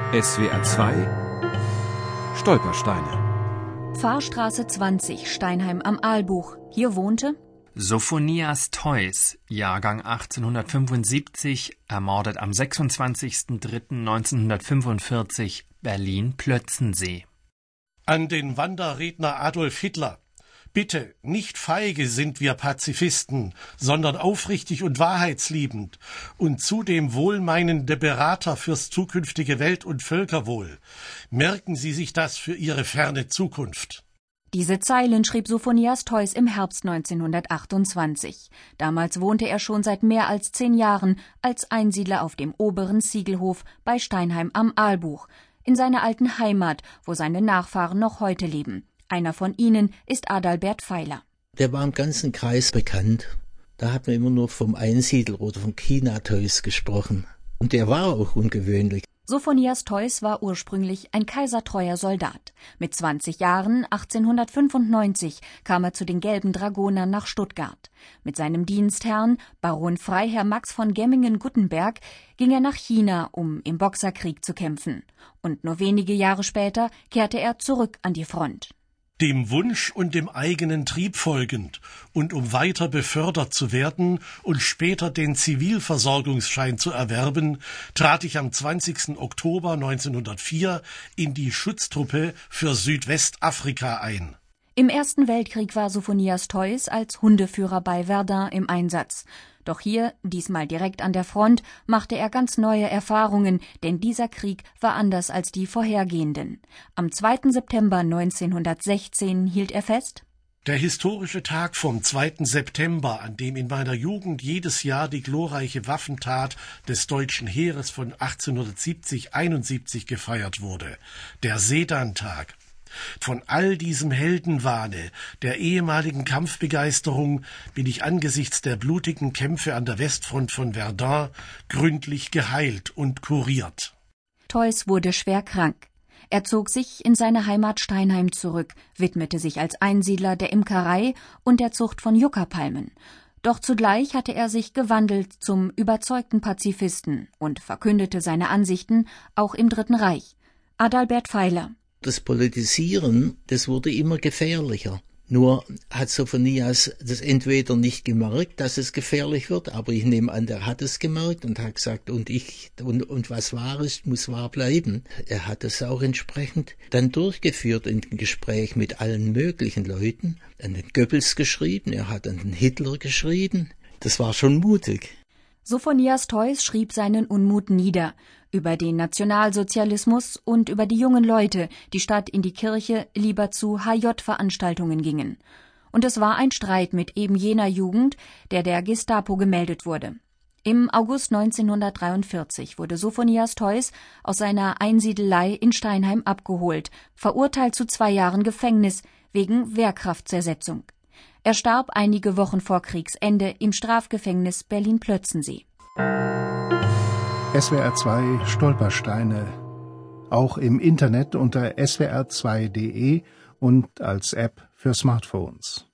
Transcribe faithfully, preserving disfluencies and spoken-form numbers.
S W R zwei Stolpersteine. Pfarrstraße zwanzig, Steinheim am Aalbuch. Hier wohnte Sophonias Theus, Jahrgang achtzehnhundertfünfundsiebzig, ermordet am sechsundzwanzigsten dritten neunzehnhundertfünfundvierzig, Berlin-Plötzensee. An den Wanderredner Adolf Hitler. Bitte, nicht feige sind wir Pazifisten, sondern aufrichtig und wahrheitsliebend und zudem wohlmeinende Berater fürs zukünftige Welt- und Völkerwohl. Merken Sie sich das für Ihre ferne Zukunft. Diese Zeilen schrieb Sophonias Theus im Herbst neunzehnhundertachtundzwanzig. Damals wohnte er schon seit mehr als zehn Jahren als Einsiedler auf dem oberen Ziegelhof bei Steinheim am Aalbuch, in seiner alten Heimat, wo seine Nachfahren noch heute leben. Einer von ihnen ist Adalbert Feiler. Der war im ganzen Kreis bekannt. Da hat man immer nur vom Einsiedler oder vom China-Theus gesprochen. Und der war auch ungewöhnlich. Sophonias Theus war ursprünglich ein kaisertreuer Soldat. Mit zwanzig Jahren, achtzehnhundertfünfundneunzig, kam er zu den Gelben Dragonern nach Stuttgart. Mit seinem Dienstherrn, Baron Freiherr Max von Gemmingen-Guttenberg, ging er nach China, um im Boxerkrieg zu kämpfen. Und nur wenige Jahre später kehrte er zurück an die Front. Dem Wunsch und dem eigenen Trieb folgend und um weiter befördert zu werden und später den Zivilversorgungsschein zu erwerben, trat ich am zwanzigsten Oktober neunzehnhundertvier in die Schutztruppe für Südwestafrika ein. Im Ersten Weltkrieg war Sophonias Theus als Hundeführer bei Verdun im Einsatz. Doch hier, diesmal direkt an der Front, machte er ganz neue Erfahrungen, denn dieser Krieg war anders als die vorhergehenden. Am zweiten September neunzehnhundertsechzehn hielt er fest: Der historische Tag vom zweiten September, an dem in meiner Jugend jedes Jahr die glorreiche Waffentat des deutschen Heeres von achtzehnhundertsiebzig einundsiebzig gefeiert wurde. Der Sedan-Tag. Von all diesem Heldenwahne, der ehemaligen Kampfbegeisterung, bin ich angesichts der blutigen Kämpfe an der Westfront von Verdun gründlich geheilt und kuriert. Theus wurde schwer krank. Er zog sich in seine Heimat Steinheim zurück, widmete sich als Einsiedler der Imkerei und der Zucht von Yuccapalmen. Doch zugleich hatte er sich gewandelt zum überzeugten Pazifisten und verkündete seine Ansichten auch im Dritten Reich. Adalbert Feiler. Das Politisieren, das wurde immer gefährlicher. Nur hat Sophonias das entweder nicht gemerkt, dass es gefährlich wird, aber ich nehme an, der hat es gemerkt und hat gesagt, und ich und, und was wahr ist, muss wahr bleiben. Er hat es auch entsprechend dann durchgeführt in dem Gespräch mit allen möglichen Leuten. An den Goebbels geschrieben, er hat an den Hitler geschrieben. Das war schon mutig. Sophonias Theus schrieb seinen Unmut nieder, über den Nationalsozialismus und über die jungen Leute, die statt in die Kirche lieber zu H J-Veranstaltungen gingen. Und es war ein Streit mit eben jener Jugend, der der Gestapo gemeldet wurde. Im August neunzehnhundertdreiundvierzig wurde Sophonias Theus aus seiner Einsiedelei in Steinheim abgeholt, verurteilt zu zwei Jahren Gefängnis wegen Wehrkraftzersetzung. Er starb einige Wochen vor Kriegsende im Strafgefängnis Berlin-Plötzensee. S W R zwei Stolpersteine. Auch im Internet unter S W R zwei Punkt de und als App für Smartphones.